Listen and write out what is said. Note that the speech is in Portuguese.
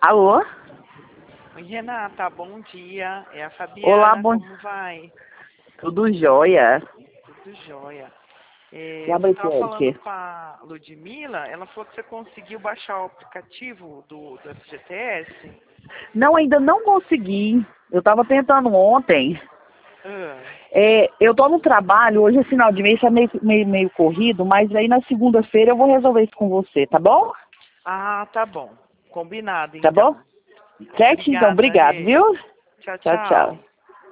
Alô? Oi, Renata, bom dia. É a Fabiana. Olá, bom Como vai? Tudo jóia? Tudo jóia. Que Eu estava falando abre com a Ludmila, ela falou que você conseguiu baixar o aplicativo do FGTS. Não, ainda não consegui. Eu estava tentando ontem. Ah, Eu tô no trabalho, hoje é final de mês, tá meio corrido, mas aí na segunda-feira eu vou resolver isso com você, tá bom? tá bom. Combinado, Tá bom? então. Certo? Então, Obrigada, obrigado, Rê. viu? Tchau, Tchau, tchau. tchau.